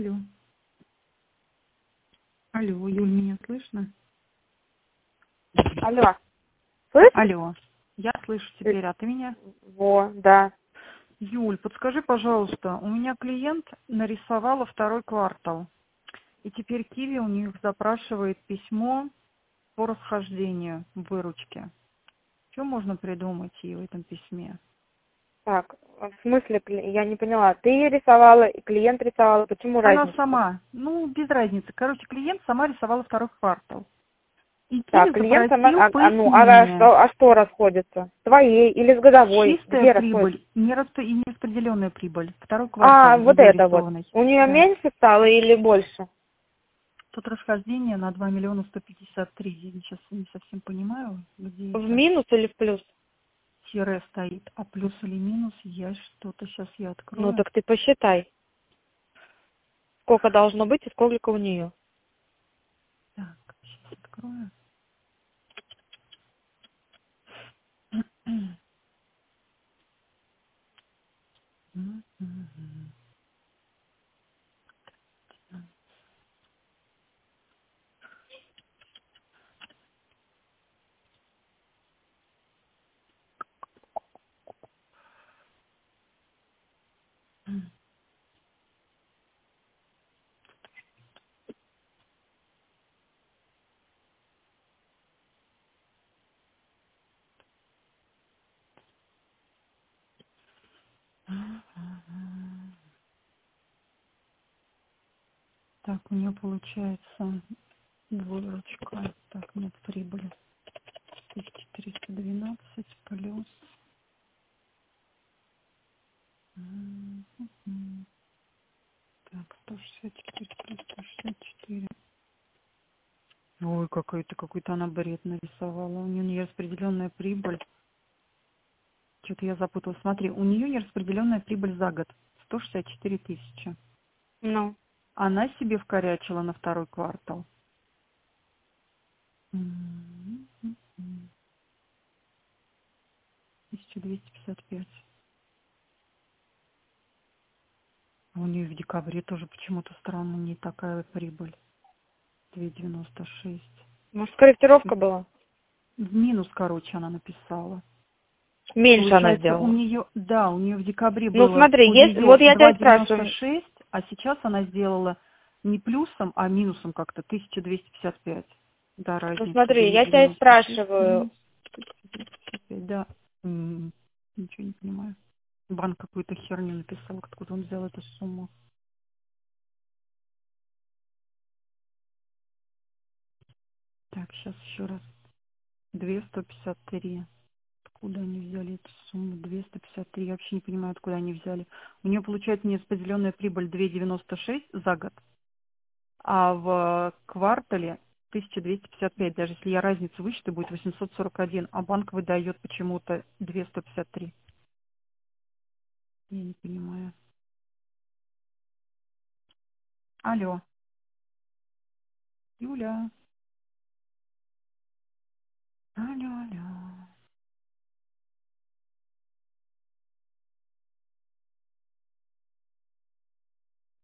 Алло. Алло, Юль, меня слышно? Алло. Слышишь? Алло. Я слышу теперь, а ты меня? Во, да. Юль, подскажи, пожалуйста, у меня клиент нарисовала второй квартал, и теперь Киви у них запрашивает письмо по расхождению выручки. Что можно придумать ей в этом письме? Так, в смысле, я не поняла. Ты рисовала, и клиент рисовала, почему Она разница? сама, без разницы. Короче, клиент сама рисовала второй квартал. И Так, Киви клиент сама, запросил пояснение. а что расходится? С твоей или с годовой? Чистая Где расходится? прибыль и нераспределенная прибыль. Второй квартал А, вот ее это вот. рисованный. У нее Да. меньше стало или больше? Тут расхождение на 2 миллиона 153. Я сейчас не совсем понимаю, где В это минус или в плюс? тире стоит. А плюс или минус, я что-то сейчас я Ну, открою. так ты посчитай, сколько должно быть и сколько у нее. Так, сейчас открою. Так, у нее получается выручка. Так, нет прибыли. 1312 плюс. Так, 164 плюс 164. Ой, какой-то она бред нарисовала. У нее нераспределенная прибыль. Что-то я запуталась. Смотри, у нее нераспределенная прибыль за год. 164 тысячи. Ну, Она себе вкорячила на второй квартал. 1255. А у нее в декабре тоже почему-то странно не такая прибыль. 2,96. может, корректировка была? В минус, короче, она написала. Меньше она Получается, сделала. у нее в декабре Ну, было смотри, по вот ее я тебя спрашиваю. 2,96, а сейчас она сделала не плюсом, а минусом как-то 1255. Да, Ну, разница смотри, я тебя и 2,96 спрашиваю. минус 1255. Да, ничего не понимаю. Банк какую-то херню написал, откуда он взял эту сумму. Так, сейчас еще раз. 2,153. Откуда они взяли эту сумму? 253. Я вообще не понимаю, откуда они взяли. У нее получается нераспределенная прибыль 2,96 за год, а в квартале 1255. Даже если я разницу высчитаю, будет 841, а банк выдает почему-то 2,153. Я не понимаю. Алло, Юля. Алло, алло.